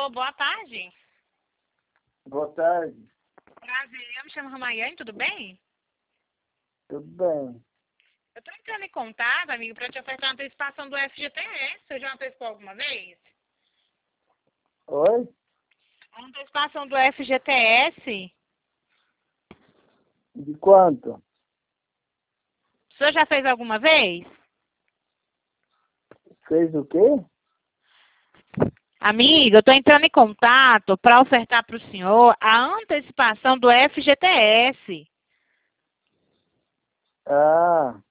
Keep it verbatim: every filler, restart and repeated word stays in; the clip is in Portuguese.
Alô, boa tarde. Boa tarde. Prazer, eu me chamo Ramayane, tudo bem? Tudo bem? Eu tô entrando em contato, amigo, para te ofertar uma antecipação do F G T S. Você já antecipou alguma vez? Oi? A antecipação do F G T S? De quanto? O senhor já fez alguma vez? Fez o quê? Amiga, eu tô entrando em contato para ofertar para o senhor a antecipação do F G T S. Ah,